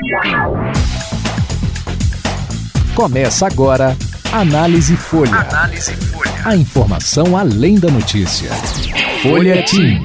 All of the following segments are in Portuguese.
Começa agora Análise Folha. Análise Folha. A informação além da notícia. Folhetim.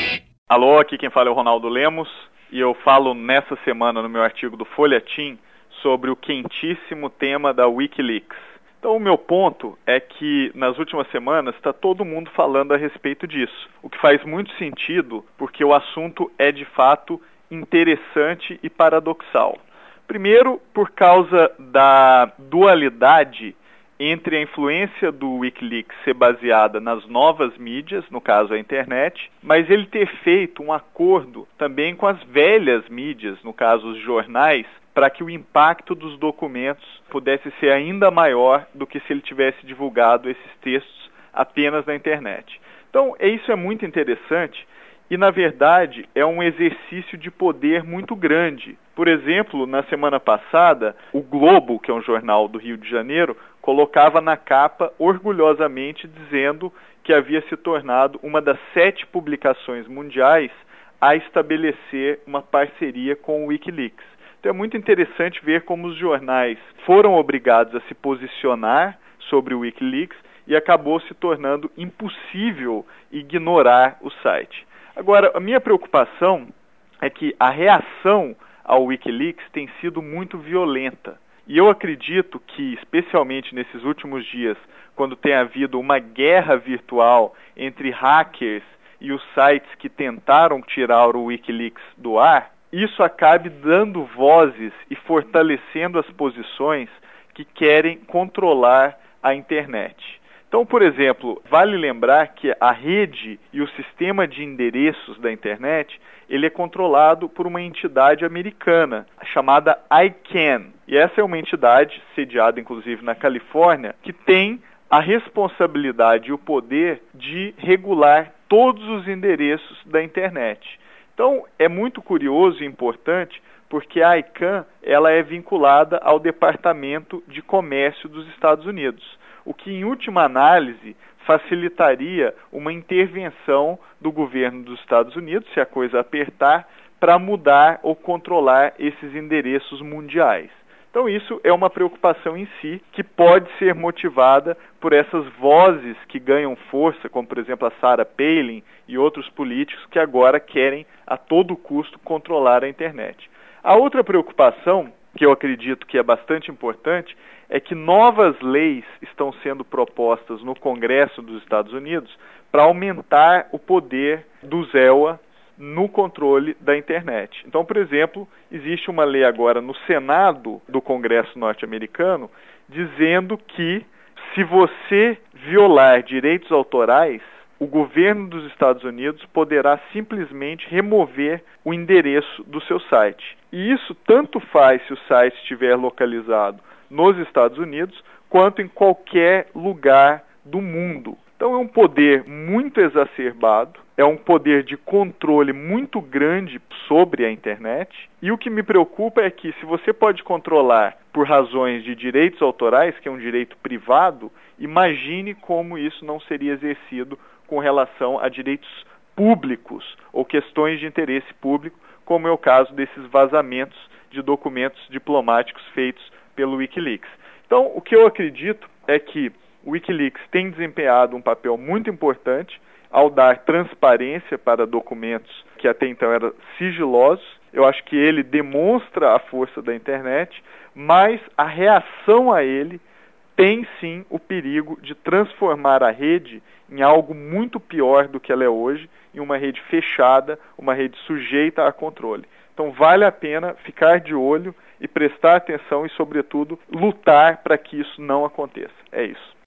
Alô, aqui quem fala é o Ronaldo Lemos e eu falo nessa semana no meu artigo do Folhetim sobre o quentíssimo tema da Wikileaks. Então o meu ponto é que nas últimas semanas está todo mundo falando a respeito disso, o que faz muito sentido porque o assunto é de fato interessante e paradoxal. Primeiro, por causa da dualidade entre a influência do Wikileaks ser baseada nas novas mídias, no caso a internet, mas ele ter feito um acordo também com as velhas mídias, no caso os jornais, para que o impacto dos documentos pudesse ser ainda maior do que se ele tivesse divulgado esses textos apenas na internet. Então, isso é muito interessante e, na verdade, é um exercício de poder muito grande. Por exemplo, na semana passada, o Globo, que é um jornal do Rio de Janeiro, colocava na capa orgulhosamente dizendo que havia se tornado uma das 7 publicações mundiais a estabelecer uma parceria com o Wikileaks. Então é muito interessante ver como os jornais foram obrigados a se posicionar sobre o Wikileaks e acabou se tornando impossível ignorar o site. Agora, a minha preocupação é que a reação ao Wikileaks tem sido muito violenta. E eu acredito que, especialmente nesses últimos dias, quando tem havido uma guerra virtual entre hackers e os sites que tentaram tirar o Wikileaks do ar, isso acabe dando vozes e fortalecendo as posições que querem controlar a internet. Então, por exemplo, vale lembrar que a rede e o sistema de endereços da internet, ele é controlado por uma entidade americana chamada ICANN. E essa é uma entidade, sediada inclusive na Califórnia, que tem a responsabilidade e o poder de regular todos os endereços da internet. Então, é muito curioso e importante porque a ICANN ela é vinculada ao Departamento de Comércio dos Estados Unidos, o que, em última análise, facilitaria uma intervenção do governo dos Estados Unidos, se a coisa apertar, para mudar ou controlar esses endereços mundiais. Então isso é uma preocupação em si, que pode ser motivada por essas vozes que ganham força, como por exemplo a Sarah Palin e outros políticos que agora querem a todo custo controlar a internet. A outra preocupação, que eu acredito que é bastante importante, é que novas leis estão sendo propostas no Congresso dos Estados Unidos para aumentar o poder do ZEWA no controle da internet. Então, por exemplo, existe uma lei agora no Senado do Congresso norte-americano dizendo que se você violar direitos autorais, o governo dos Estados Unidos poderá simplesmente remover o endereço do seu site. E isso tanto faz se o site estiver localizado nos Estados Unidos, quanto em qualquer lugar do mundo. Então é um poder muito exacerbado, é um poder de controle muito grande sobre a internet, e o que me preocupa é que se você pode controlar por razões de direitos autorais, que é um direito privado, imagine como isso não seria exercido com relação a direitos públicos ou questões de interesse público, como é o caso desses vazamentos de documentos diplomáticos feitos pelo Wikileaks. Então, o que eu acredito é que o Wikileaks tem desempenhado um papel muito importante ao dar transparência para documentos que até então eram sigilosos. Eu acho que ele demonstra a força da internet, mas a reação a ele tem sim o perigo de transformar a rede em algo muito pior do que ela é hoje, em uma rede fechada, uma rede sujeita a controle. Então vale a pena ficar de olho e prestar atenção e, sobretudo, lutar para que isso não aconteça. É isso.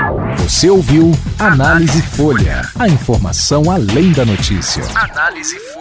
Você ouviu Análise Folha. A informação além da notícia. Análise Folha.